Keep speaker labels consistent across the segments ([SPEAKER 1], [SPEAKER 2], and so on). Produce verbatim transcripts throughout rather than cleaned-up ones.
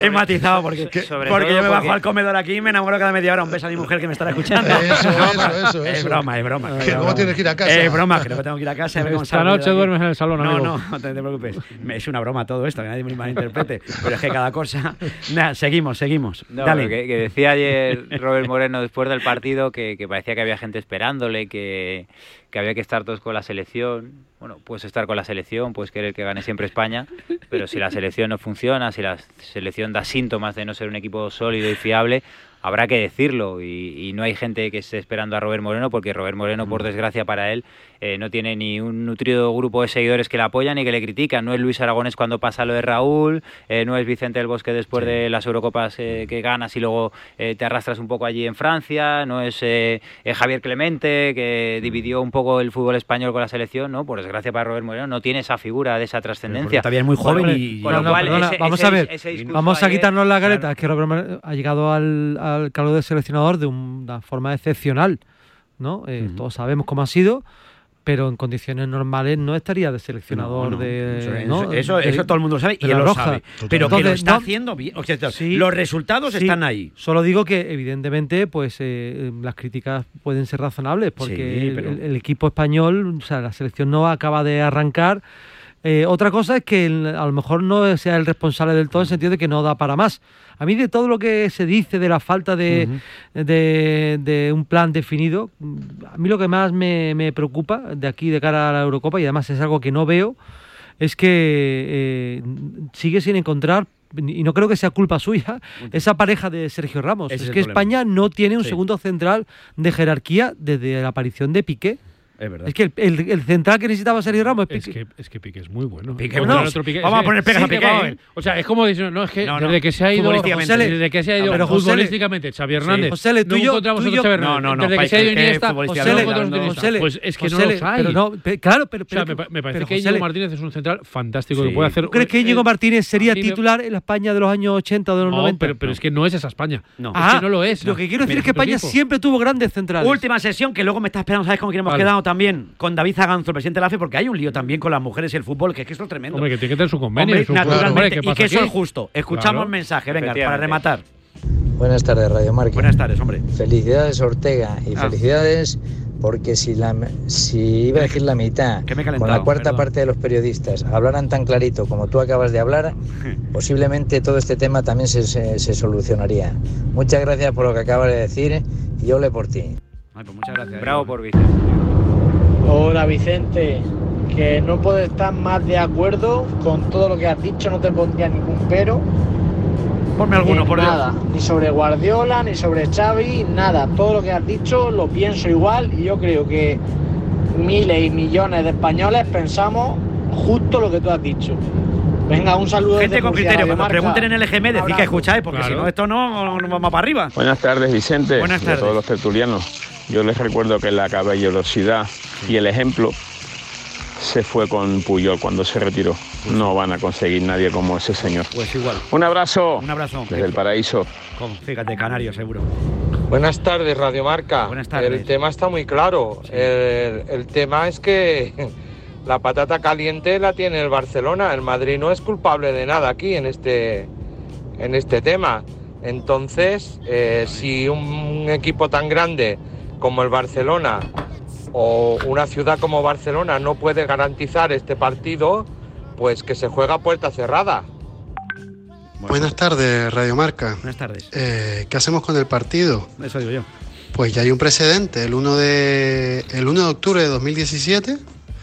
[SPEAKER 1] He matizado porque,
[SPEAKER 2] porque
[SPEAKER 1] yo me bajo
[SPEAKER 2] porque...
[SPEAKER 1] al comedor aquí y me enamoro cada media hora. Un beso a mi mujer que me estará escuchando.
[SPEAKER 3] Eso, eso, eso.
[SPEAKER 1] Es
[SPEAKER 3] eso.
[SPEAKER 1] broma, es broma.
[SPEAKER 3] Que luego tienes que ir a casa.
[SPEAKER 1] Es broma, creo que tengo que ir a casa.
[SPEAKER 4] Esta noche duermes en el salón,
[SPEAKER 1] no,
[SPEAKER 4] amigo.
[SPEAKER 1] No, no, no te, te preocupes. Es una broma todo esto, que nadie me malinterprete. Pero es que cada cosa... Nada, seguimos, seguimos.
[SPEAKER 2] No,
[SPEAKER 1] Dale.
[SPEAKER 2] Que, que decía ayer Robert Moreno después del partido que, que parecía que había gente esperándole, que, que había que estar todos con la selección. Bueno, puedes estar con la selección, puedes querer que gane siempre España, pero si la selección no funciona, si la selección da síntomas de no ser un equipo sólido y fiable, habrá que decirlo, y, y no hay gente que esté esperando a Robert Moreno, porque Robert Moreno, por desgracia para él, eh, no tiene ni un nutrido grupo de seguidores que le apoyan y que le critican. No es Luis Aragonés cuando pasa lo de Raúl, eh, no es Vicente del Bosque después sí. de las Eurocopas eh, que ganas y luego eh, te arrastras un poco allí en Francia, no es eh, eh, Javier Clemente, que dividió un poco el fútbol español con la selección, ¿no? Por desgracia para Robert Moreno, no tiene esa figura de esa trascendencia.
[SPEAKER 1] También es muy joven
[SPEAKER 4] bueno,
[SPEAKER 1] y...
[SPEAKER 4] Con lo
[SPEAKER 1] no,
[SPEAKER 4] cual,
[SPEAKER 1] no,
[SPEAKER 4] ese, vamos ese, a ver, ese vamos a
[SPEAKER 2] ayer,
[SPEAKER 4] quitarnos la careta,
[SPEAKER 2] claro.
[SPEAKER 4] Es que Robert Moreno ha llegado al, al cargo de seleccionador de una forma excepcional, ¿no? Eh, uh-huh. Todos sabemos cómo ha sido, pero en condiciones normales no estaría de seleccionador no, no. de...
[SPEAKER 1] Eso,
[SPEAKER 4] ¿no?
[SPEAKER 1] eso, eso, eso todo el mundo lo sabe y él lo
[SPEAKER 4] roja.
[SPEAKER 1] sabe. Pero
[SPEAKER 4] Entonces,
[SPEAKER 1] que lo está
[SPEAKER 4] no,
[SPEAKER 1] haciendo bien. O sea,
[SPEAKER 4] sí,
[SPEAKER 1] los resultados
[SPEAKER 4] sí,
[SPEAKER 1] están ahí.
[SPEAKER 4] Solo digo que, evidentemente, pues eh, las críticas pueden ser razonables, porque
[SPEAKER 1] sí, pero...
[SPEAKER 4] el, el equipo español, o sea, la selección no acaba de arrancar. Eh, otra cosa es que el, a lo mejor no sea el responsable del todo, en el sentido de que no da para más. A mí, de todo lo que se dice de la falta de, uh-huh. de, de un plan definido, a mí lo que más me, me preocupa de aquí de cara a la Eurocopa, y además es algo que no veo, es que eh, sigue sin encontrar, y no creo que sea culpa suya, esa pareja de Sergio Ramos. Ese es, es que problema. España no tiene un sí. segundo central de jerarquía desde la aparición de Piqué.
[SPEAKER 1] Es verdad.
[SPEAKER 4] Es que el, el, el central que necesitaba Sergio Ramos es
[SPEAKER 5] Piqué. Es que, es que Piqué es muy bueno.
[SPEAKER 1] Piqué,
[SPEAKER 5] bueno,
[SPEAKER 1] no,
[SPEAKER 5] otro Piqué,
[SPEAKER 1] vamos
[SPEAKER 5] sí,
[SPEAKER 1] a poner pegas
[SPEAKER 5] sí,
[SPEAKER 1] a Piqué.
[SPEAKER 5] ¿eh? O sea, es como dicen, no, es que no, no, desde que se ha ido
[SPEAKER 1] futbolísticamente,
[SPEAKER 5] desde que se ha ido
[SPEAKER 4] pero
[SPEAKER 5] futbolísticamente Xavi Hernández.
[SPEAKER 4] Sí. José, tú
[SPEAKER 5] no
[SPEAKER 4] y yo,
[SPEAKER 5] encontramos
[SPEAKER 4] tú y yo,
[SPEAKER 5] a Xavi Hernández.
[SPEAKER 1] No, no, no,
[SPEAKER 5] desde que se ha ido Iniesta,
[SPEAKER 4] José,
[SPEAKER 5] no encontramos a Iniesta. Pues es que
[SPEAKER 4] José,
[SPEAKER 5] no los hay.
[SPEAKER 4] Pero no, pero, claro, pero,
[SPEAKER 5] pero, o sea, me, me parece
[SPEAKER 4] pero
[SPEAKER 5] que Íñigo Martínez es un central fantástico
[SPEAKER 4] sí.
[SPEAKER 5] que puede hacer.
[SPEAKER 4] ¿Tú crees que Íñigo Martínez sería titular en la España de los años ochenta o de los
[SPEAKER 5] no,
[SPEAKER 4] noventa?
[SPEAKER 5] Pero, pero es que no es esa España.
[SPEAKER 1] No.
[SPEAKER 4] Ah,
[SPEAKER 5] es que no lo es.
[SPEAKER 4] Lo que quiero decir es que España siempre tuvo grandes centrales.
[SPEAKER 1] Última sesión que luego me está esperando, ¿sabes con quién hemos
[SPEAKER 5] vale.
[SPEAKER 1] quedado también? Con David Zaganzo, el presidente de la F E, porque hay un lío también con las mujeres y el fútbol, que es que esto es tremendo.
[SPEAKER 5] Hombre, que tiene que tener su convenio.
[SPEAKER 1] Hombre,
[SPEAKER 5] su
[SPEAKER 1] naturalmente,
[SPEAKER 5] hombre,
[SPEAKER 1] y que
[SPEAKER 5] aquí?
[SPEAKER 1] eso es justo. Escuchamos
[SPEAKER 5] claro.
[SPEAKER 1] mensaje, venga, para rematar.
[SPEAKER 6] Buenas tardes, Radio Marca.
[SPEAKER 1] Buenas tardes, hombre.
[SPEAKER 6] Felicidades, Ortega, y ah. felicidades porque si la si iba a decir la mitad, con la cuarta perdón. parte de los periodistas hablaran tan clarito como tú acabas de hablar, posiblemente todo este tema también se, se, se solucionaría. Muchas gracias por lo que acabas de decir y yo le por ti.
[SPEAKER 1] Ay, pues muchas gracias.
[SPEAKER 2] Bravo por Vicente.
[SPEAKER 7] Hola, Vicente. Que no puedo estar más de acuerdo con todo lo que has dicho, no te pondría ningún pero.
[SPEAKER 1] Ponme alguno, por
[SPEAKER 7] nada,
[SPEAKER 1] Dios.
[SPEAKER 7] Ni sobre Guardiola, ni sobre Xavi, nada. Todo lo que has dicho lo pienso igual y yo creo que miles y millones de españoles pensamos justo lo que tú has dicho. Venga, un saludo.
[SPEAKER 1] Gente con criterio, cuando pregunten en el G M, decid que escucháis, porque claro. si no, esto no, no vamos para arriba.
[SPEAKER 8] Buenas tardes, Vicente.
[SPEAKER 1] Buenas tardes.
[SPEAKER 8] Y a todos los tertulianos. Yo les recuerdo que la caballerosidad y el ejemplo se fue con Puyol cuando se retiró. No van a conseguir nadie como ese señor.
[SPEAKER 1] Pues igual.
[SPEAKER 8] Un abrazo.
[SPEAKER 1] Un abrazo.
[SPEAKER 8] Desde el paraíso.
[SPEAKER 1] Con, fíjate, Canario, seguro.
[SPEAKER 9] Buenas tardes, Radio Marca.
[SPEAKER 1] Buenas tardes.
[SPEAKER 9] El tema está muy claro. Sí. El, el tema es que la patata caliente la tiene el Barcelona. El Madrid no es culpable de nada aquí en este, en este tema. Entonces, eh, si un equipo tan grande como el Barcelona o una ciudad como Barcelona no puede garantizar este partido, pues que se juega a puerta cerrada.
[SPEAKER 10] Bueno. Buenas tardes, Radio Marca.
[SPEAKER 1] Buenas tardes.
[SPEAKER 10] Eh, ¿Qué hacemos con el partido?
[SPEAKER 1] Eso digo yo.
[SPEAKER 10] Pues ya hay un precedente. El uno de, el uno de octubre de dos mil diecisiete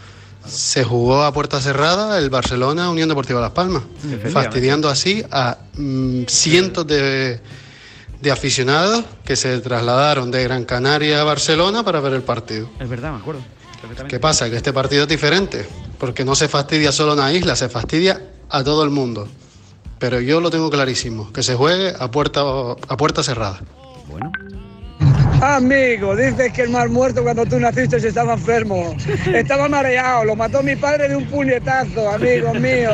[SPEAKER 10] se jugó a puerta cerrada el Barcelona Unión Deportiva Las Palmas, fastidiando así a mm, cientos de... de aficionados que se trasladaron de Gran Canaria a Barcelona para ver el partido.
[SPEAKER 1] Es verdad, me acuerdo.
[SPEAKER 10] ¿Qué pasa? Que este partido es diferente, porque no se fastidia solo a una isla, se fastidia a todo el mundo. Pero yo lo tengo clarísimo, que se juegue a puerta, a puerta cerrada.
[SPEAKER 1] Bueno.
[SPEAKER 11] Amigo, dices que el mar muerto cuando tú naciste se estaba enfermo. Estaba mareado, lo mató mi padre de un puñetazo, amigo mío.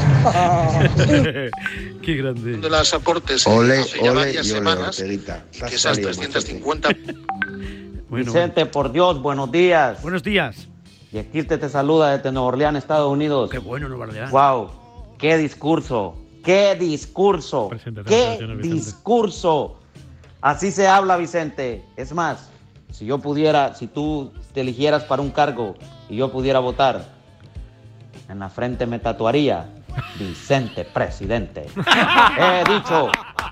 [SPEAKER 1] Qué grande.
[SPEAKER 3] De los aportes
[SPEAKER 12] ole,
[SPEAKER 3] hace ya
[SPEAKER 12] ole,
[SPEAKER 3] varias
[SPEAKER 12] y ole,
[SPEAKER 3] semanas,
[SPEAKER 12] Orteguita.
[SPEAKER 3] que esas trescientos cincuenta...
[SPEAKER 13] Bueno, Vicente, por Dios, buenos días.
[SPEAKER 1] Buenos días.
[SPEAKER 13] Y aquí te, te saluda desde Nueva Orleans, Estados Unidos.
[SPEAKER 1] Qué bueno, Nueva Orleans.
[SPEAKER 13] Wow, qué discurso. ¡Qué discurso! ¡Qué discurso! Así se habla, Vicente. Es más, si yo pudiera, si tú te eligieras para un cargo y yo pudiera votar, en la frente me tatuaría Vicente Presidente. He dicho.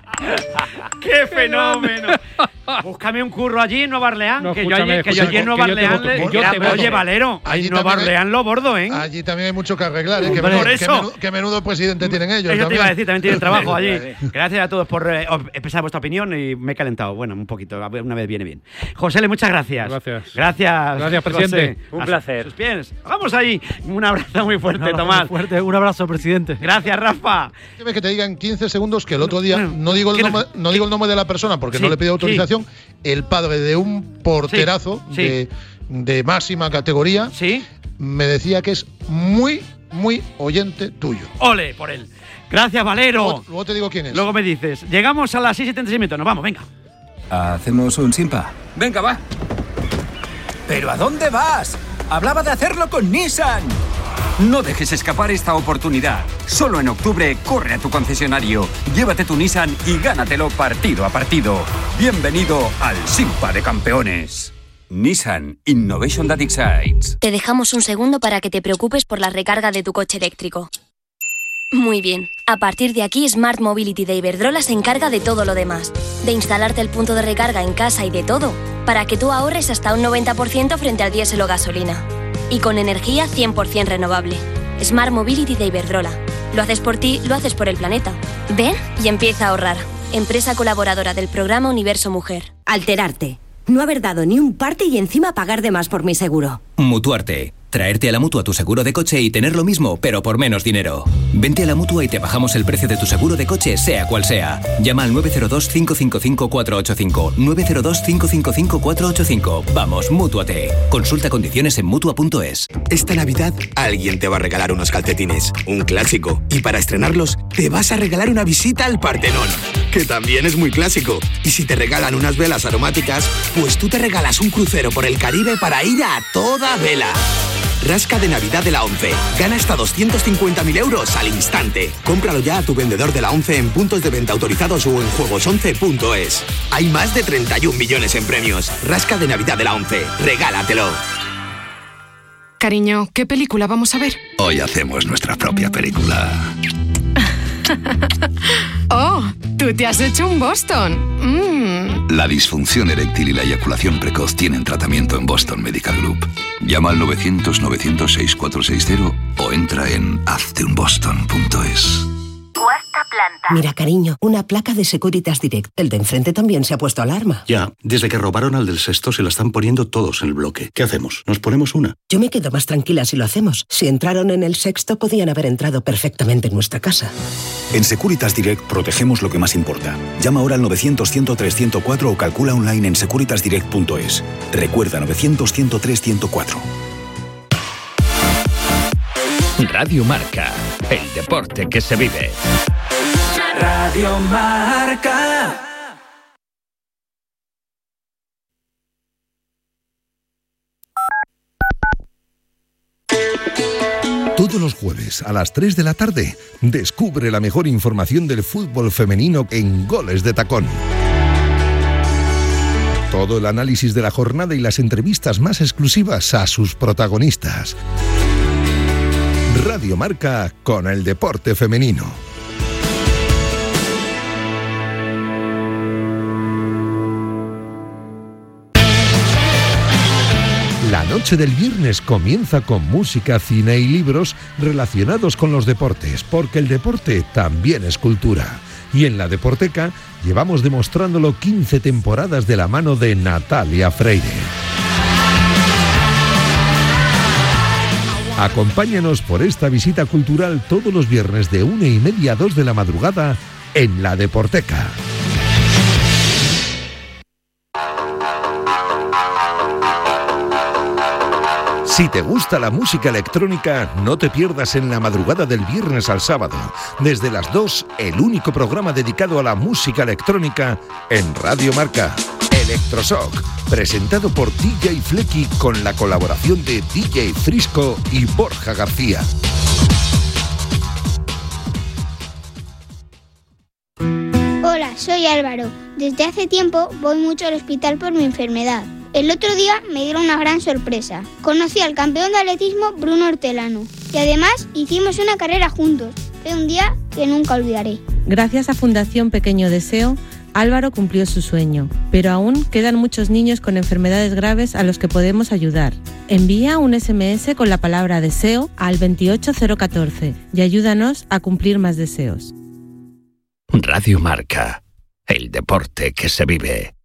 [SPEAKER 1] ¡Qué fenómeno! Búscame un curro allí en Nueva Orleans,
[SPEAKER 5] No,
[SPEAKER 1] que, yo allí, que yo allí en Nueva Orleans... le-
[SPEAKER 5] yo te voto.
[SPEAKER 1] Oye, Valero, allí
[SPEAKER 3] Allí
[SPEAKER 1] en Nueva
[SPEAKER 3] también hay-
[SPEAKER 1] Orleans lo bordo, ¿eh?
[SPEAKER 3] Allí también hay mucho que arreglar, ¿eh? Que
[SPEAKER 1] Por
[SPEAKER 3] menudo,
[SPEAKER 1] eso.
[SPEAKER 3] que menudo- que menudo presidente tienen ellos.
[SPEAKER 1] Eso te
[SPEAKER 3] también.
[SPEAKER 1] iba a decir, también tienen trabajo allí. Gracias a todos por eh, expresar vuestra opinión y me he calentado. Bueno, un poquito, a ver, una vez viene bien. José, le muchas gracias.
[SPEAKER 5] Gracias.
[SPEAKER 1] Gracias.
[SPEAKER 5] Gracias, presidente.
[SPEAKER 1] José.
[SPEAKER 2] Un
[SPEAKER 1] A
[SPEAKER 2] placer.
[SPEAKER 1] sus pies. Vamos ahí. Un abrazo muy fuerte,
[SPEAKER 4] Un abrazo
[SPEAKER 1] Tomás.
[SPEAKER 4] muy fuerte, un abrazo, presidente.
[SPEAKER 1] Gracias, Rafa.
[SPEAKER 3] Déjame que te diga en quince segundos que el otro día, no digo el
[SPEAKER 1] ¿qué
[SPEAKER 3] nombre,
[SPEAKER 1] nos-
[SPEAKER 3] no digo el nombre de la persona porque
[SPEAKER 1] Sí,
[SPEAKER 3] no le he pedido
[SPEAKER 1] sí.
[SPEAKER 3] autorización, el padre de un porterazo
[SPEAKER 1] Sí, sí.
[SPEAKER 3] De, de máxima categoría
[SPEAKER 1] Sí.
[SPEAKER 3] me decía que es muy, muy oyente tuyo.
[SPEAKER 1] Ole por él. Gracias, Valero.
[SPEAKER 3] Luego, luego te digo quién es.
[SPEAKER 1] Luego me dices. Llegamos a las seis y setenta y seis minutos. Nos vamos, venga.
[SPEAKER 12] ¿Hacemos un simpa?
[SPEAKER 14] Venga, va. ¿Pero a dónde vas? Hablaba de hacerlo con Nissan.
[SPEAKER 12] No dejes escapar esta oportunidad. Solo en octubre corre a tu concesionario, llévate tu Nissan y gánatelo partido a partido. Bienvenido al Simpa de Campeones. Nissan Innovation That Excites.
[SPEAKER 15] Te dejamos un segundo para que te preocupes por la recarga de tu coche eléctrico. Muy bien. A partir de aquí, Smart Mobility de Iberdrola se encarga de todo lo demás. De instalarte el punto de recarga en casa y de todo, para que tú ahorres hasta un noventa por ciento frente al diésel o gasolina. Y con energía cien por ciento renovable. Smart Mobility de Iberdrola. Lo haces por ti, lo haces por el planeta. Ven y empieza a ahorrar. Empresa colaboradora del programa Universo Mujer.
[SPEAKER 16] Alterarte. No haber dado ni un parte y encima pagar de más por mi seguro.
[SPEAKER 17] Mutuarte. Traerte a la Mutua tu seguro de coche y tener lo mismo, pero por menos dinero. Vente a la Mutua y te bajamos el precio de tu seguro de coche, sea cual sea. Llama al nueve cero dos, cinco cinco cinco, cuatro ocho cinco. nueve cero dos, cinco cinco cinco, cuatro ocho cinco. Vamos, Mútuate. Consulta condiciones en Mutua punto es.
[SPEAKER 18] Esta Navidad alguien te va a regalar unos calcetines, un clásico. Y para estrenarlos, te vas a regalar una visita al Partenón, que también es muy clásico. Y si te regalan unas velas aromáticas, pues tú te regalas un crucero por el Caribe para ir a toda vela. Rasca de Navidad de la ONCE. Gana hasta doscientos cincuenta mil euros al instante. Cómpralo ya a tu vendedor de la ONCE en puntos de venta autorizados o en juegos once punto es. Hay más de treinta y un millones en premios. Rasca de Navidad de la ONCE. Regálatelo.
[SPEAKER 19] Cariño, ¿qué película vamos a ver?
[SPEAKER 20] Hoy hacemos nuestra propia película.
[SPEAKER 19] Oh, tú te has hecho un Boston. Mm.
[SPEAKER 20] La disfunción eréctil y la eyaculación precoz tienen tratamiento en Boston Medical Group. Llama al novecientos, novecientos, sesenta y cuatro sesenta o entra en hazte un boston punto es.
[SPEAKER 16] Cuarta planta. Mira, cariño, una placa de Securitas Direct. El de enfrente también se ha puesto alarma.
[SPEAKER 21] Ya, desde que robaron al del sexto se la están poniendo todos en el bloque. ¿Qué hacemos? ¿Nos ponemos una?
[SPEAKER 16] Yo me quedo más tranquila si lo hacemos. Si entraron en el sexto, podían haber entrado perfectamente en nuestra casa.
[SPEAKER 22] En Securitas Direct protegemos lo que más importa. Llama ahora al novecientos, cien, tres cero cuatro o calcula online en securitas direct punto es. Recuerda novecientos, cien, tres cero cuatro.
[SPEAKER 23] Radio Marca, el deporte que se vive.
[SPEAKER 14] Radio Marca.
[SPEAKER 24] Todos los jueves a las tres de la tarde, descubre la mejor información del fútbol femenino en Goles de Tacón. Todo el análisis de la jornada y las entrevistas más exclusivas a sus protagonistas. Radio Marca con el deporte femenino. La noche del viernes comienza con música, cine y libros relacionados con los deportes, porque el deporte también es cultura. Y en la Deporteca llevamos demostrándolo quince temporadas de la mano de Natalia Freire. Acompáñanos por esta visita cultural todos los viernes de una y media a dos de la madrugada en la Deporteca. Si te gusta la música electrónica, no te pierdas en la madrugada del viernes al sábado, desde las dos, el único programa dedicado a la música electrónica en Radio Marca, Electroshock, presentado por D J Flecky con la colaboración de D J Frisco y Borja García.
[SPEAKER 6] Hola, soy Álvaro. Desde hace tiempo voy mucho al hospital por mi enfermedad. El otro día me dieron una gran sorpresa. Conocí al campeón de atletismo Bruno Hortelano y además hicimos una carrera juntos. Fue un día que nunca olvidaré.
[SPEAKER 7] Gracias a Fundación Pequeño Deseo, Álvaro cumplió su sueño, pero aún quedan muchos niños con enfermedades graves a los que podemos ayudar. Envía un ese eme ese con la palabra deseo al veintiocho cero catorce y ayúdanos a cumplir más deseos.
[SPEAKER 23] Radio Marca, el deporte que se vive.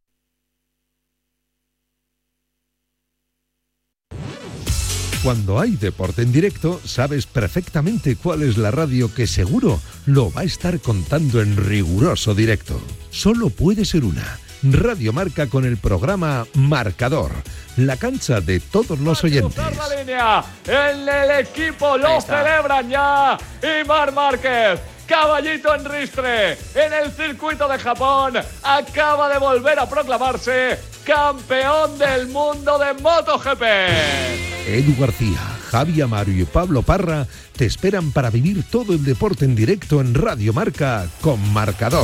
[SPEAKER 24] Cuando hay deporte en directo, sabes perfectamente cuál es la radio que seguro lo va a estar contando en riguroso directo. Solo puede ser una. Radio Marca con el programa Marcador, la cancha de todos los oyentes.
[SPEAKER 8] La línea, el, el equipo lo celebran ya. Y Marc Márquez, caballito en ristre, en el circuito de Japón, acaba de volver a proclamarse campeón del mundo de MotoGP.
[SPEAKER 24] Edu García, Javi Amaro y Pablo Parra te esperan para vivir todo el deporte en directo en Radio Marca con Marcador.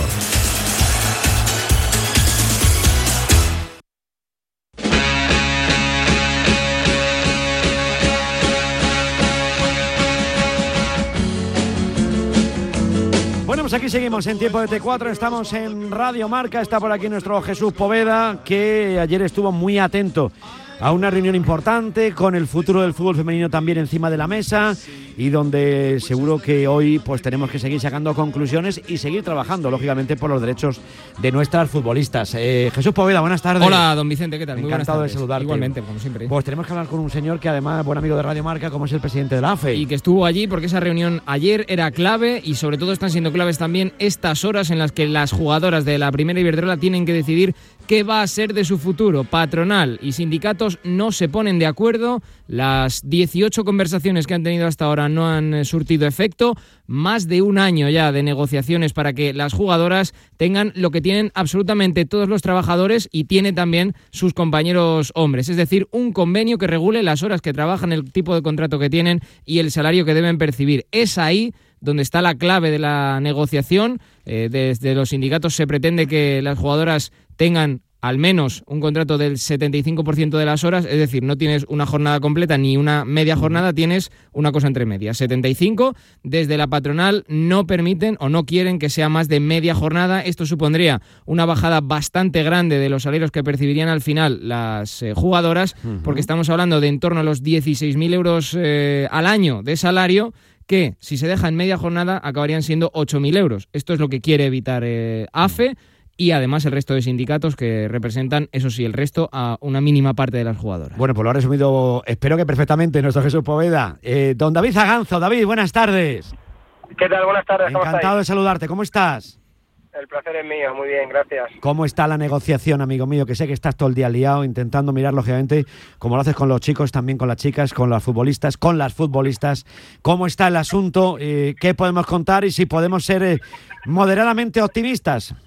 [SPEAKER 1] Bueno, pues aquí seguimos en Tiempo de T cuatro, estamos en Radio Marca, está por aquí nuestro Jesús Poveda, que ayer estuvo muy atento a una reunión importante con el futuro del fútbol femenino también encima de la mesa y donde seguro que hoy pues tenemos que seguir sacando conclusiones y seguir trabajando, lógicamente, por los derechos de nuestras futbolistas. Eh, Jesús Poveda, buenas tardes.
[SPEAKER 9] Hola, don Vicente, ¿qué tal? Muy
[SPEAKER 1] Encantado
[SPEAKER 9] buenas tardes.
[SPEAKER 1] de saludarte.
[SPEAKER 9] Igualmente, como siempre.
[SPEAKER 1] Pues tenemos que hablar con un señor que además es buen amigo de Radio Marca, como es el presidente de la A F E.
[SPEAKER 9] Y que estuvo allí porque esa reunión ayer era clave y sobre todo están siendo claves también estas horas en las que las jugadoras de la Primera Iberdrola tienen que decidir qué va a ser de su futuro. Patronal y sindicatos no se ponen de acuerdo, las dieciocho conversaciones que han tenido hasta ahora no han surtido efecto, más de un año ya de negociaciones para que las jugadoras tengan lo que tienen absolutamente todos los trabajadores y tiene también sus compañeros hombres, es decir, un convenio que regule las horas que trabajan, el tipo de contrato que tienen y el salario que deben percibir. Es ahí donde está la clave de la negociación. Eh, desde los sindicatos se pretende que las jugadoras tengan al menos un contrato del setenta y cinco por ciento de las horas, es decir, no tienes una jornada completa ni una media jornada, tienes una cosa entre medias, setenta y cinco. Desde la patronal no permiten o no quieren que sea más de media jornada. Esto supondría una bajada bastante grande de los salarios que percibirían al final las eh, jugadoras, uh-huh. porque estamos hablando de en torno a los dieciséis mil euros eh, al año de salario, que si se deja en media jornada acabarían siendo ocho mil euros. Esto es lo que quiere evitar eh, A F E y además el resto de sindicatos que representan, eso sí, el resto a una mínima parte de las jugadoras.
[SPEAKER 1] Bueno, pues lo ha resumido, espero que perfectamente, nuestro Jesús Poveda. Eh, don David Zaganzo. David, buenas tardes.
[SPEAKER 25] ¿Qué tal? Buenas tardes, ¿cómo
[SPEAKER 1] Encantado
[SPEAKER 25] estáis?
[SPEAKER 1] de saludarte, ¿cómo estás?
[SPEAKER 25] El placer es mío, muy bien, gracias.
[SPEAKER 1] ¿Cómo está la negociación, amigo mío? Que sé que estás todo el día liado intentando mirar, lógicamente, como lo haces con los chicos, también con las chicas, con las futbolistas, con las futbolistas. ¿Cómo está el asunto? Eh, ¿Qué podemos contar? Y si podemos ser eh, moderadamente optimistas.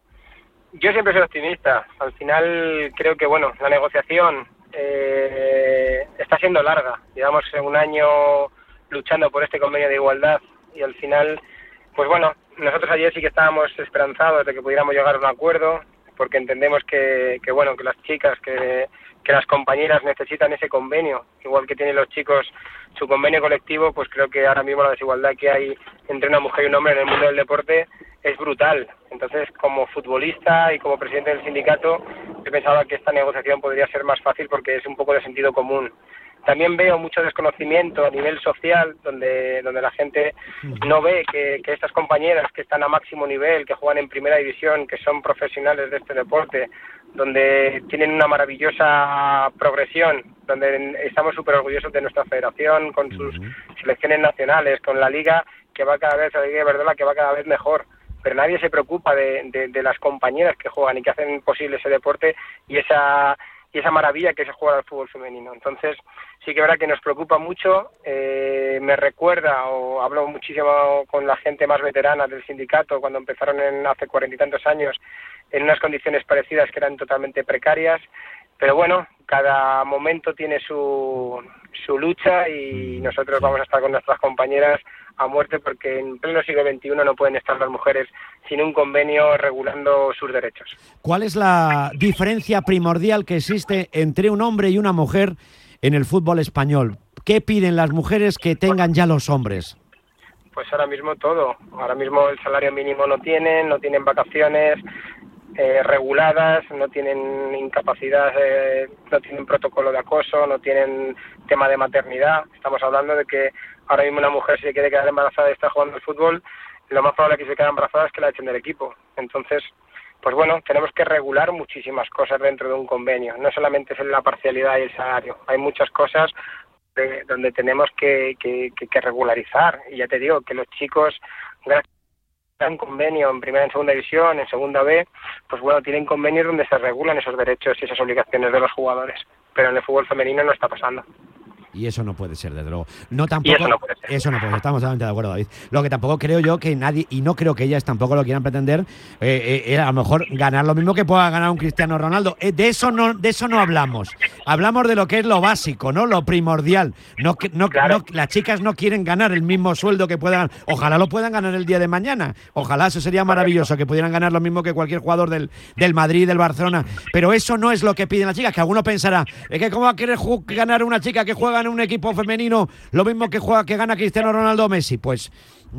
[SPEAKER 25] Yo siempre soy optimista. Al final creo que, bueno, la negociación eh, está siendo larga. Llevamos un año luchando por este convenio de igualdad y al final, pues bueno, nosotros ayer sí que estábamos esperanzados de que pudiéramos llegar a un acuerdo, porque entendemos que, que bueno, que las chicas, que, que las compañeras necesitan ese convenio, igual que tienen los chicos su convenio colectivo. Pues creo que ahora mismo la desigualdad que hay entre una mujer y un hombre en el mundo del deporte es brutal. Entonces, como futbolista y como presidente del sindicato, yo pensaba que esta negociación podría ser más fácil porque es un poco de sentido común. También veo mucho desconocimiento a nivel social, donde donde la gente no ve que, que estas compañeras que están a máximo nivel, que juegan en primera división, que son profesionales de este deporte, donde tienen una maravillosa progresión, donde estamos súper orgullosos de nuestra federación, con sus selecciones nacionales, con la liga que va cada vez, la Liga Iberdrola que va cada vez mejor. Pero nadie se preocupa de, de, de las compañeras que juegan y que hacen posible ese deporte y esa y esa maravilla que se juega al fútbol femenino. Entonces, sí que es verdad que nos preocupa mucho. Eh, me recuerda, o hablo muchísimo con la gente más veterana del sindicato, cuando empezaron en, hace cuarenta y tantos años, en unas condiciones parecidas que eran totalmente precarias. Pero bueno, cada momento tiene su, su lucha y nosotros vamos a estar con nuestras compañeras a muerte, porque en pleno siglo veintiuno no pueden estar las mujeres sin un convenio regulando sus derechos.
[SPEAKER 1] ¿Cuál es la diferencia primordial que existe entre un hombre y una mujer en el fútbol español? ¿Qué piden las mujeres que tengan ya los hombres?
[SPEAKER 25] Pues ahora mismo todo. Ahora mismo el salario mínimo no tienen, no tienen vacaciones eh, reguladas, no tienen incapacidad, eh, no tienen protocolo de acoso, no tienen tema de maternidad. Estamos hablando de que ahora mismo una mujer, si se quiere quedar embarazada y está jugando al fútbol, lo más probable que se quede embarazada es que la echen del equipo. Entonces, pues bueno, tenemos que regular muchísimas cosas dentro de un convenio. No solamente es la parcialidad y el salario. Hay muchas cosas de, donde tenemos que, que, que, que regularizar. Y ya te digo que los chicos, gracias a un convenio en primera y en segunda división, en segunda B, pues bueno, tienen convenios donde se regulan esos derechos y esas obligaciones de los jugadores. Pero en el fútbol femenino no está pasando.
[SPEAKER 1] Y eso no puede ser, desde luego. No tampoco.
[SPEAKER 25] Y eso no puede ser.
[SPEAKER 1] Eso no puede ser. Estamos totalmente de acuerdo, David. Lo que tampoco creo yo que nadie, y no creo que ellas tampoco lo quieran pretender, eh, eh, a lo mejor ganar lo mismo que pueda ganar un Cristiano Ronaldo. Eh, de eso no, de eso no hablamos. Hablamos de lo que es lo básico, ¿no? Lo primordial. No, no, claro. no, las chicas no quieren ganar el mismo sueldo que puedan. Ojalá lo puedan ganar el día de mañana. Ojalá, eso sería maravilloso, que pudieran ganar lo mismo que cualquier jugador del, del Madrid, del Barcelona. Pero eso no es lo que piden las chicas, que alguno pensará, es que cómo va a querer ganar una chica que juega en un equipo femenino lo mismo que juega, que gana Cristiano Ronaldo o Messi. Pues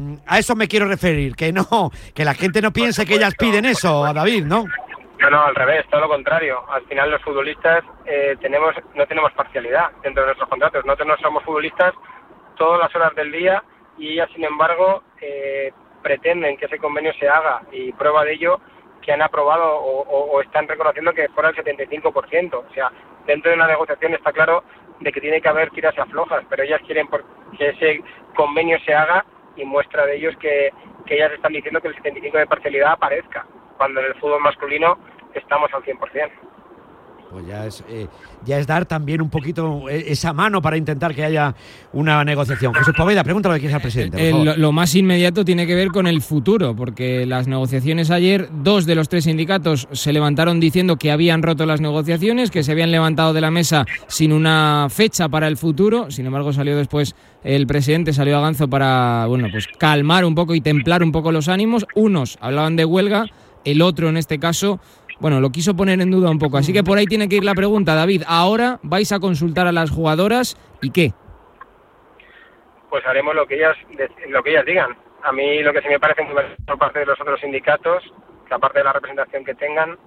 [SPEAKER 1] a eso me quiero referir, que no, que la gente no piense que ellas piden eso, a David, ¿no?
[SPEAKER 25] No, no, al revés, todo lo contrario. Al final los futbolistas eh, tenemos no tenemos parcialidad dentro de nuestros contratos. Nosotros no somos futbolistas todas las horas del día y ellas, sin embargo, eh, pretenden que ese convenio se haga, y prueba de ello que han aprobado o, o, o están reconociendo que fuera el setenta y cinco por ciento. O sea, dentro de una negociación está claro de que tiene que haber tiras y aflojas, pero ellas quieren que ese convenio se haga, y muestra de ello es que, que ellas están diciendo que el setenta y cinco por ciento de parcialidad aparezca, cuando en el fútbol masculino estamos al cien por ciento.
[SPEAKER 1] Pues ya es, eh, ya es dar también un poquito esa mano para intentar que haya una negociación. Jesús Poveda, pregúntale lo que es al presidente.
[SPEAKER 9] El, lo más inmediato tiene que ver con el futuro, porque las negociaciones ayer, dos de los tres sindicatos se levantaron diciendo que habían roto las negociaciones, que se habían levantado de la mesa sin una fecha para el futuro. Sin embargo, salió después el presidente, salió a Ganzo para, bueno, pues calmar un poco y templar un poco los ánimos. Unos hablaban de huelga, el otro en este caso, bueno, lo quiso poner en duda un poco. Así que por ahí tiene que ir la pregunta, David. Ahora vais a consultar a las jugadoras, ¿y qué?
[SPEAKER 25] Pues haremos lo que ellas lo que ellas digan. A mí lo que sí me parece por parte de los otros sindicatos, que aparte de la representación que tengan,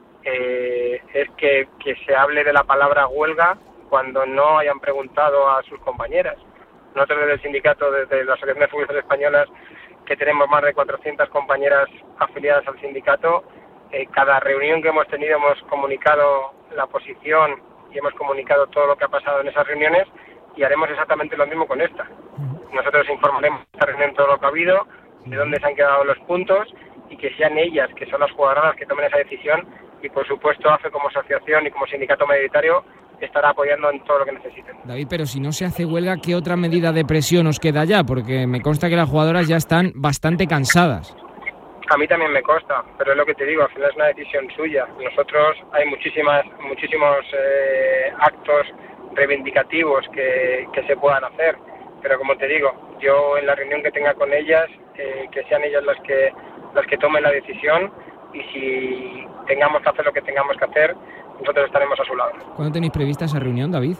[SPEAKER 25] eh, es que, que se hable de la palabra huelga cuando no hayan preguntado a sus compañeras. Nosotros desde el sindicato, desde la Asociación de Futbolistas Españolas, que tenemos más de cuatrocientas compañeras afiliadas al sindicato, Eh, cada reunión que hemos tenido hemos comunicado la posición y hemos comunicado todo lo que ha pasado en esas reuniones, y haremos exactamente lo mismo con esta. Nosotros informaremos de esta reunión todo lo que ha habido, de dónde se han quedado los puntos, y que sean ellas, que son las jugadoras, las que tomen esa decisión, y por supuesto A F E como asociación y como sindicato mayoritario estará apoyando en todo lo que necesiten.
[SPEAKER 9] David, pero si no se hace huelga, ¿qué otra medida de presión os queda ya? Porque me consta que las jugadoras ya están bastante cansadas.
[SPEAKER 25] A mí también me consta, pero es lo que te digo, al final es una decisión suya. Nosotros hay muchísimas, muchísimos eh, actos reivindicativos que, que se puedan hacer, pero como te digo, yo en la reunión que tenga con ellas, eh, que sean ellas las que las que tomen la decisión, y si tengamos que hacer lo que tengamos que hacer, nosotros estaremos a su lado.
[SPEAKER 9] ¿Cuándo tenéis prevista esa reunión, David?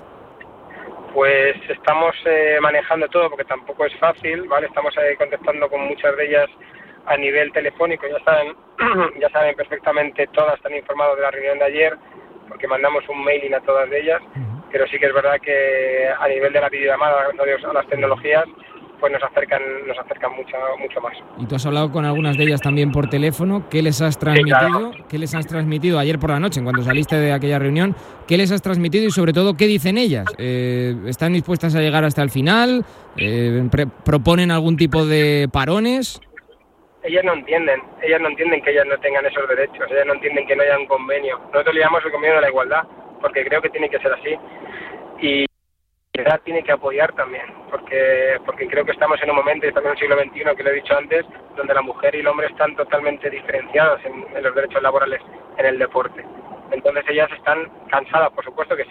[SPEAKER 25] Pues estamos eh, manejando todo, porque tampoco es fácil, ¿vale? Estamos eh, contactando con muchas de ellas a nivel telefónico, ya saben, ya saben perfectamente, todas están informadas de la reunión de ayer, porque mandamos un mailing a todas de ellas, pero sí que es verdad que a nivel de la videollamada, gracias a las tecnologías, pues nos acercan nos acercan mucho mucho más.
[SPEAKER 9] Y tú has hablado con algunas de ellas también por teléfono. ¿Qué les has transmitido? Sí, claro. ¿Qué les has transmitido ayer por la noche, en cuanto saliste de aquella reunión? ¿Qué les has transmitido y sobre todo qué dicen ellas? Eh, ¿Están dispuestas a llegar hasta el final? Eh, pre- ¿Proponen algún tipo de parones?
[SPEAKER 25] Ellas no entienden, ellas no entienden que ellas no tengan esos derechos, ellas no entienden que no haya un convenio. Nosotros le llamamos el convenio de la igualdad, porque creo que tiene que ser así. Y la edad tiene que apoyar también, porque porque creo que estamos en un momento, y también en el siglo veintiuno, que lo he dicho antes, donde la mujer y el hombre están totalmente diferenciados en, en los derechos laborales en el deporte. Entonces ellas están cansadas, por supuesto que sí,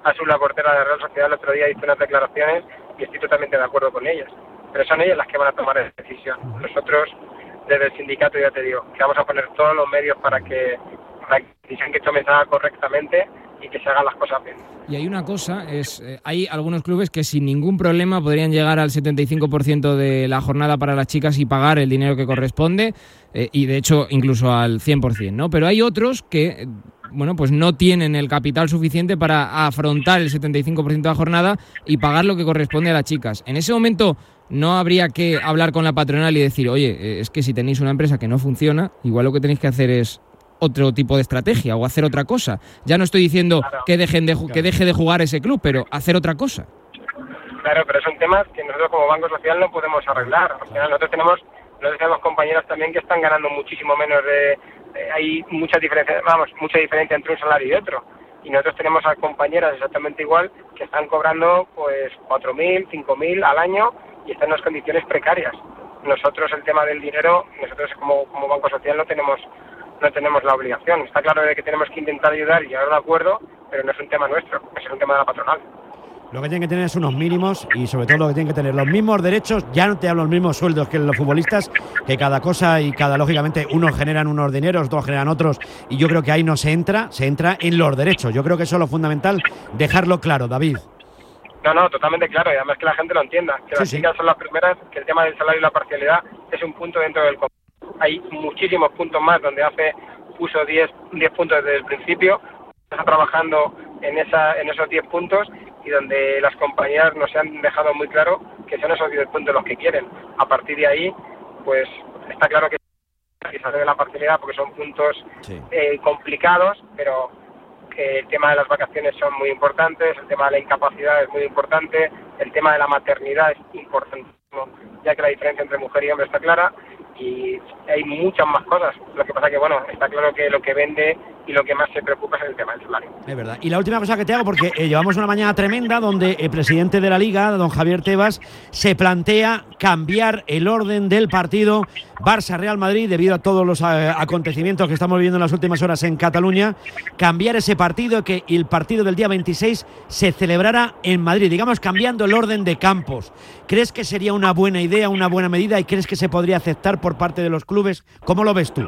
[SPEAKER 25] Asun, la portera de Real Sociedad, el otro día hizo unas declaraciones y estoy totalmente de acuerdo con ellas. Pero son ellas las que van a tomar esa decisión. Nosotros, desde el sindicato, ya te digo, que vamos a poner todos los medios para que la decisión que tomen se haga correctamente y que se hagan las cosas bien.
[SPEAKER 9] Y hay una cosa, es eh, hay algunos clubes que sin ningún problema podrían llegar al setenta y cinco por ciento de la jornada para las chicas y pagar el dinero que corresponde, eh, y de hecho incluso al cien por ciento, ¿no? Pero hay otros que, bueno, pues no tienen el capital suficiente para afrontar el setenta y cinco por ciento de la jornada y pagar lo que corresponde a las chicas. En ese momento no habría que hablar con la patronal y decir, oye, eh, es que si tenéis una empresa que no funciona, igual lo que tenéis que hacer es otro tipo de estrategia o hacer otra cosa. Ya no estoy diciendo claro. que dejen de que deje de jugar ese club, pero hacer otra cosa.
[SPEAKER 25] Claro, pero son temas que nosotros como Banco Social no podemos arreglar. Al final nosotros tenemos, nosotros tenemos compañeras también que están ganando muchísimo menos de, de hay mucha diferencia, vamos, mucha diferencia entre un salario y otro. Y nosotros tenemos a compañeras exactamente igual que están cobrando pues cuatro mil, cinco mil al año y están en unas condiciones precarias. Nosotros el tema del dinero, nosotros como, como Banco Social no tenemos no tenemos la obligación. Está claro de que tenemos que intentar ayudar y llegar a un acuerdo, pero no es un tema nuestro, es un tema de la patronal.
[SPEAKER 1] Lo que tienen que tener es unos mínimos y sobre todo lo que tienen que tener los mismos derechos, ya no te hablo los mismos sueldos que los futbolistas, que cada cosa y cada, lógicamente, unos generan unos dineros, otros generan otros, y yo creo que ahí no se entra, se entra en los derechos. Yo creo que eso es lo fundamental, dejarlo claro, David.
[SPEAKER 25] No, no, totalmente claro, y además que la gente lo entienda, que sí, las chicas sí. son las primeras, que el tema del salario y la parcialidad es un punto dentro del convenio. Hay muchísimos puntos más donde hace puso diez puntos desde el principio, está trabajando en esa en esos diez puntos y donde las compañías nos han dejado muy claro que son esos diez puntos los que quieren. A partir de ahí, pues está claro que se sale de la parcialidad porque son puntos sí. eh, complicados, pero que el tema de las vacaciones son muy importantes, el tema de la incapacidad es muy importante, el tema de la maternidad es importantísimo, ya que la diferencia entre mujer y hombre está clara. Y hay muchas más cosas. Lo que pasa que, bueno, está claro que lo que vende y lo que más se preocupa es el tema del salario.
[SPEAKER 1] Es verdad. Y la última cosa que te hago, porque eh, llevamos una mañana tremenda donde el presidente de la Liga, don Javier Tebas, se plantea cambiar el orden del partido Barça-Real Madrid debido a todos los eh, acontecimientos que estamos viviendo en las últimas horas en Cataluña, cambiar ese partido y que el partido del día veintiséis se celebrara en Madrid, digamos cambiando el orden de campos. ¿Crees que sería una buena idea, una buena medida y crees que se podría aceptar por parte de los clubes? ¿Cómo lo ves tú?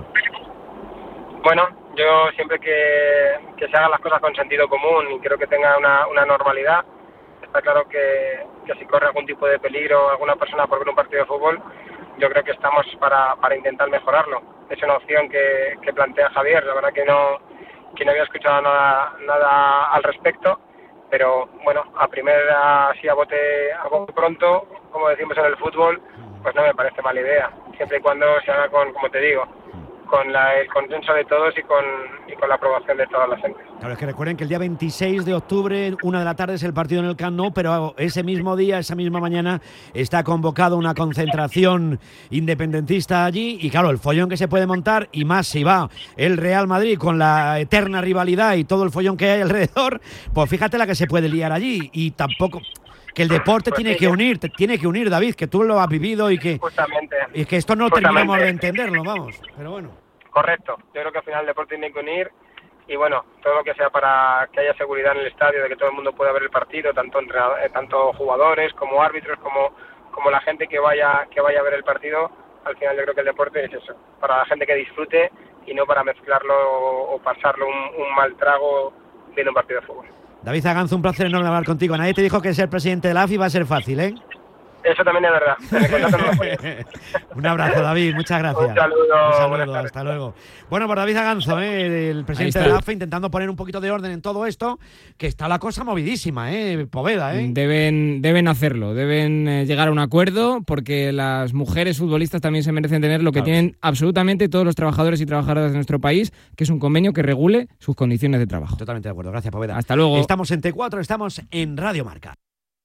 [SPEAKER 25] Bueno, yo siempre que, que se hagan las cosas con sentido común y creo que tenga una, una normalidad, está claro que, que si corre algún tipo de peligro alguna persona por ver un partido de fútbol, yo creo que estamos para, para intentar mejorarlo. Es una opción que, que plantea Javier, la verdad que no, que no había escuchado nada, nada al respecto, pero bueno, a primera, así a bote, a bote pronto, como decimos en el fútbol, pues no me parece mala idea, siempre y cuando se haga con, como te digo, con la, el consenso de todos y con, y con la aprobación de toda la gente.
[SPEAKER 1] Claro, es que recuerden que el día veintiséis de octubre, una de la tarde, es el partido en el Camp Nou, pero ese mismo día, esa misma mañana, está convocado una concentración independentista allí y claro, el follón que se puede montar, y más si va el Real Madrid con la eterna rivalidad y todo el follón que hay alrededor, pues fíjate la que se puede liar allí. Y tampoco... que el deporte pues tiene sí, que unir, te tiene que unir, David, que tú lo has vivido y que
[SPEAKER 25] justamente,
[SPEAKER 1] y que esto no
[SPEAKER 25] justamente.
[SPEAKER 1] terminamos de entenderlo, vamos, pero bueno.
[SPEAKER 25] Correcto, yo creo que al final el deporte tiene que unir y bueno, todo lo que sea para que haya seguridad en el estadio, de que todo el mundo pueda ver el partido, tanto entre, tanto jugadores como árbitros, como como la gente que vaya que vaya a ver el partido, al final yo creo que el deporte es eso, para la gente que disfrute y no para mezclarlo o pasarlo un, un mal trago viendo un partido de fútbol.
[SPEAKER 1] David Zaganzo, un placer enorme hablar contigo. Nadie te dijo que ser presidente de la A F I va a ser fácil, ¿eh?
[SPEAKER 25] Eso también es verdad.
[SPEAKER 1] Un abrazo, David, muchas gracias.
[SPEAKER 25] Un saludo.
[SPEAKER 1] Un saludo, hasta luego. Bueno, pues David Zaganzo, ¿eh? El presidente de la A F I, intentando poner un poquito de orden en todo esto, que está la cosa movidísima, ¿eh? Poveda, ¿eh?
[SPEAKER 9] Deben, deben hacerlo, deben eh, llegar a un acuerdo, porque las mujeres futbolistas también se merecen tener lo que claro. tienen absolutamente todos los trabajadores y trabajadoras de nuestro país, que es un convenio que regule sus condiciones de trabajo.
[SPEAKER 1] Totalmente de acuerdo, gracias, Poveda.
[SPEAKER 9] Hasta luego.
[SPEAKER 1] Estamos en T cuatro, estamos en Radio Marca.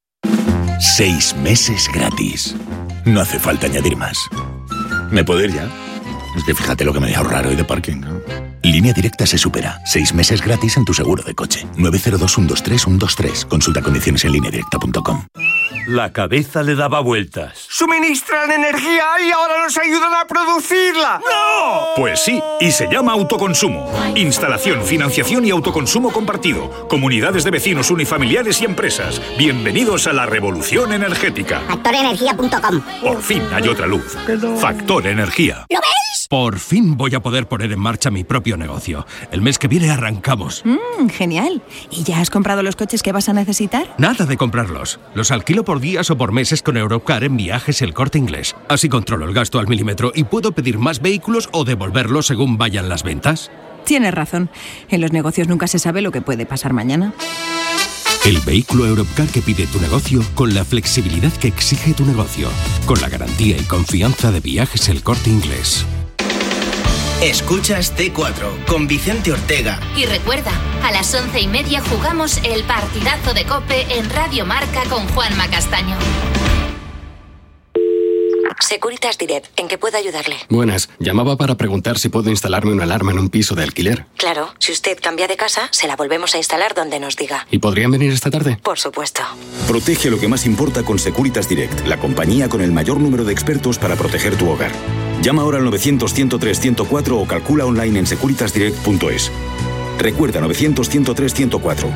[SPEAKER 22] Seis meses gratis. No hace falta añadir más. ¿Me puedo ir ya? Es que fíjate lo que me he ahorrado hoy de parking, ¿no? Línea Directa se supera. Seis meses gratis en tu seguro de coche. nueve cero dos, uno dos tres, uno dos tres. Consulta condiciones en línea directa punto com. La cabeza le daba vueltas.
[SPEAKER 2] Suministran energía y ahora nos ayudan a producirla. ¡No!
[SPEAKER 5] Pues sí, y se llama autoconsumo. Instalación, financiación y autoconsumo compartido. Comunidades de vecinos, unifamiliares y empresas. Bienvenidos a la revolución energética.
[SPEAKER 10] factor energía punto com.
[SPEAKER 5] Por fin hay otra luz. Factor Energía.
[SPEAKER 10] ¿Lo ves?
[SPEAKER 11] Por fin voy a poder poner en marcha mi propio negocio. El mes que viene arrancamos.
[SPEAKER 13] Mmm, genial. ¿Y ya has comprado los coches que vas a necesitar?
[SPEAKER 11] Nada de comprarlos. Los alquilo por días o por meses con Europcar en Viajes El Corte Inglés. Así controlo el gasto al milímetro y puedo pedir más vehículos o devolverlos según vayan las ventas.
[SPEAKER 13] Tienes razón. En los negocios nunca se sabe lo que puede pasar mañana.
[SPEAKER 11] El vehículo Europcar que pide tu negocio con la flexibilidad que exige tu negocio. Con la garantía y confianza de Viajes El Corte Inglés.
[SPEAKER 26] Escuchas T cuatro con Vicente Ortega.
[SPEAKER 27] Y recuerda, a las once y media jugamos el partidazo de COPE en Radio Marca con Juanma Castaño.
[SPEAKER 28] Securitas Direct, ¿en qué puedo ayudarle?
[SPEAKER 29] Buenas, llamaba para preguntar si puedo instalarme una alarma en un piso de alquiler.
[SPEAKER 28] Claro, si usted cambia de casa, se la volvemos a instalar donde nos diga.
[SPEAKER 29] ¿Y podrían venir esta tarde?
[SPEAKER 28] Por supuesto.
[SPEAKER 30] Protege lo que más importa con Securitas Direct, la compañía con el mayor número de expertos para proteger tu hogar. Llama ahora al novecientos, ciento tres, ciento cuatro o calcula online en securitas direct punto es. Recuerda novecientos, ciento tres, ciento cuatro.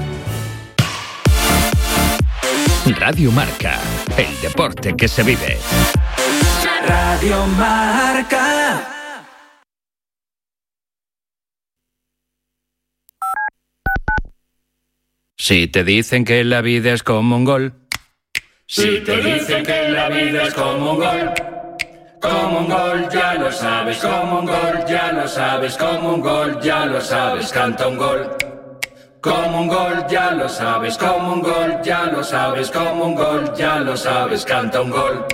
[SPEAKER 23] Radio Marca, el deporte que se vive.
[SPEAKER 14] Radio Marca.
[SPEAKER 23] Si te dicen que la vida es como un gol.
[SPEAKER 31] Si te dicen que la vida es como un gol. Como un gol, ya lo sabes, como un gol, ya lo sabes, como un gol, ya lo sabes, canta un gol. Como un gol, ya lo sabes, como un gol, ya lo sabes, como un gol, ya lo sabes, canta un gol.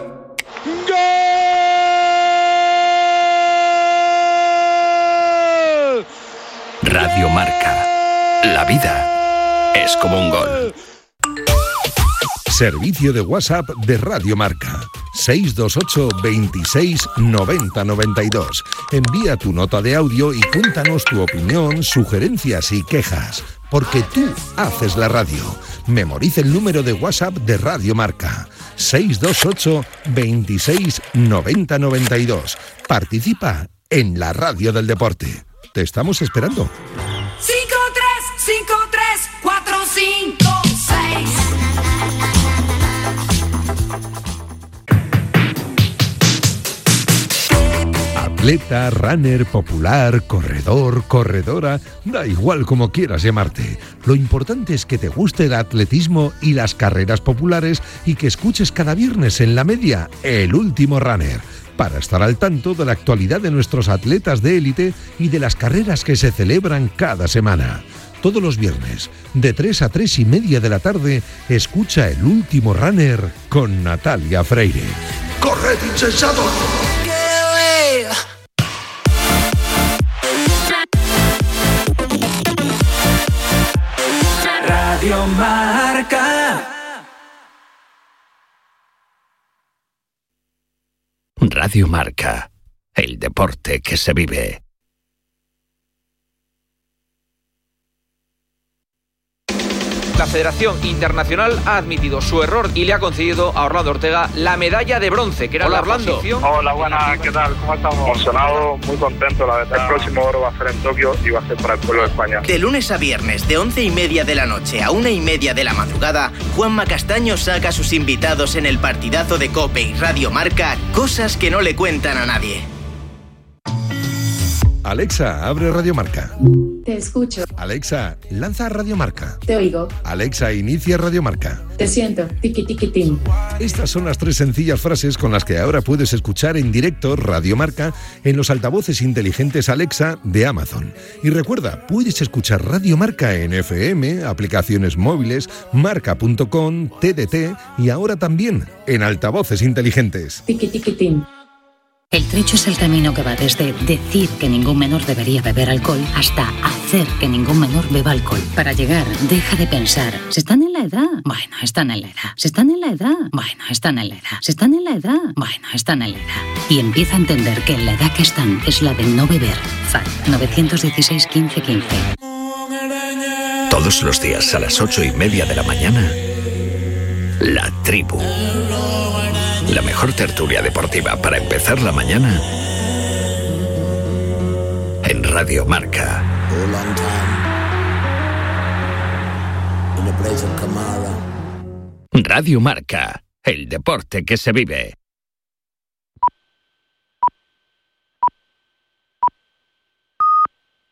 [SPEAKER 23] Radio Marca. La vida es como un gol.
[SPEAKER 24] Servicio de WhatsApp de Radio Marca. seis dos ocho, veintiséis, noventa, noventa y dos. Envía tu nota de audio y cuéntanos tu opinión, sugerencias y quejas. Porque tú haces la radio. Memoriza el número de WhatsApp de Radio Marca. seis dos ocho, veintiséis, noventa, noventa y dos. Participa en la radio del deporte. Te estamos esperando.
[SPEAKER 14] cinco tres cinco tres cuatro cinco seis.
[SPEAKER 24] Atleta, runner, popular, corredor, corredora, da igual como quieras llamarte. Lo importante es que te guste el atletismo y las carreras populares y que escuches cada viernes en La Media El Último Runner, para estar al tanto de la actualidad de nuestros atletas de élite y de las carreras que se celebran cada semana. Todos los viernes, de tres a tres y media de la tarde, escucha El Último Runner con Natalia Freire.
[SPEAKER 14] ¡Corred, insensatos! Radio Marca.
[SPEAKER 23] Radio Marca, el deporte que se vive.
[SPEAKER 32] La Federación Internacional ha admitido su error y le ha concedido a Orlando Ortega la medalla de bronce, que era
[SPEAKER 33] Hola,
[SPEAKER 32] la
[SPEAKER 33] Orlando.
[SPEAKER 32] posición...
[SPEAKER 33] Hola, buenas, ¿qué tal? ¿Cómo estamos? Emocionado, muy contento, la verdad. El próximo oro va a ser en Tokio y va a ser para el pueblo de España.
[SPEAKER 26] De lunes a viernes, de once y media de la noche a una y media de la madrugada, Juanma Castaño saca a sus invitados en el partidazo de COPE y Radio Marca, cosas que no le cuentan a nadie.
[SPEAKER 24] Alexa, abre Radio Marca.
[SPEAKER 34] Te escucho.
[SPEAKER 24] Alexa, lanza Radio Marca.
[SPEAKER 34] Te oigo.
[SPEAKER 24] Alexa, inicia Radio Marca.
[SPEAKER 34] Te siento. Tiki tiki tim.
[SPEAKER 24] Estas son las tres sencillas frases con las que ahora puedes escuchar en directo Radio Marca en los altavoces inteligentes Alexa de Amazon. Y recuerda, puedes escuchar Radio Marca en F M, aplicaciones móviles, marca punto com, T D T y ahora también en altavoces inteligentes.
[SPEAKER 34] Tiki tiki tim.
[SPEAKER 35] El trecho es el camino que va desde decir que ningún menor debería beber alcohol hasta hacer que ningún menor beba alcohol. Para llegar, deja de pensar, ¿se están en la edad? Bueno, están en la edad. ¿Se están en la edad? Bueno, están en la edad. ¿Se están en la edad? Bueno, están en la edad. Y empieza a entender que en la edad que están es la de no beber. F A D nueve uno seis, quince, quince.
[SPEAKER 23] Todos los días a las ocho y media de la mañana, La Tribu. La mejor tertulia deportiva para empezar la mañana en Radio Marca. Radio Marca, el deporte que se vive.